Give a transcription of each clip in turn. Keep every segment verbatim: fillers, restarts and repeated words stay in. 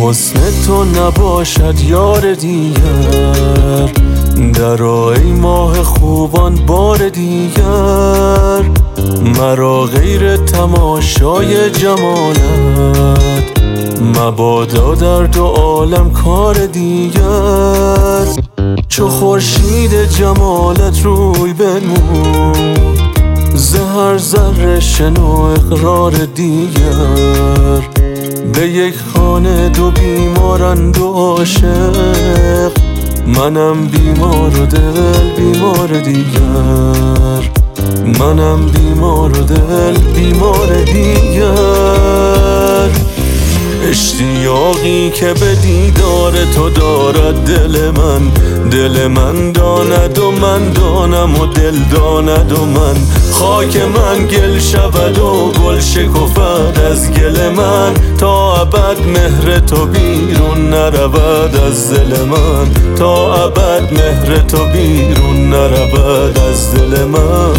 حسن تو نباشد یار دیگر، درآ ای ماه خوبان بار دیگر. مرا غیر تماشای جمالت مبادا در دو عالم کار دیگر. چو خورشید جمالت روی بنمود، ز هر ذره شنو اقرار دیگر. به یک خانه دو بیمارند و عاشق، منم بیمار و دل بیمار دیگر. منم بیمار و دل بیمار دیگر. اشتیاقی که به دیدار تو دارد دل من، دل من داند و من دانم و دل داند و من. خاک من گل شود و گل شکفد از گل من، تا ابد مهر تو بیرون نرود از دل من. تا ابد مهر تو بیرون نرود از دل من.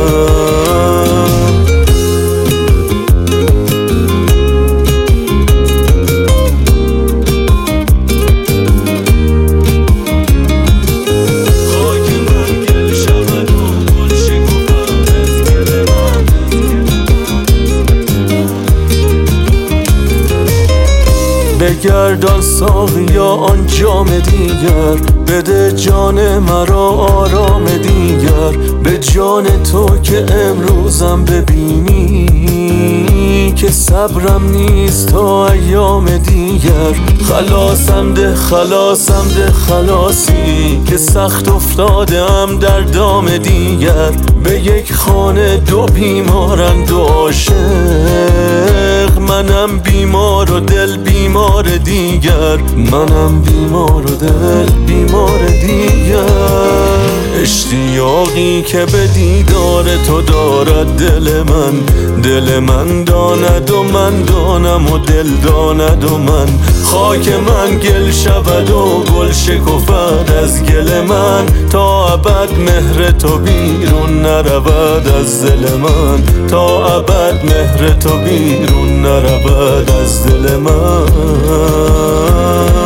بگردان ساقیا آن جام دیگر، بده جان مرا آرام دیگر. به جان تو که امروزم ببینی، که صبرم نیست تا ایام دیگر. خلاصم ده خلاصم ده خلاصی، که سخت افتادم در دام دیگر. به یک خانه دو بیمارند و عاشق، منم بیمار و دل بیمار دیگر. منم بیمار و دل بیمار دیگر. اشتیاقی که به دیدار تو دارد دل من، دل من داند و من دانم و دل داند و من. خاک من گل شود و گل شکفد از گل من، تا ابد مهر تو بیرون نرود از دل من. تا ابد مهر تو بیرون نرود از دل من.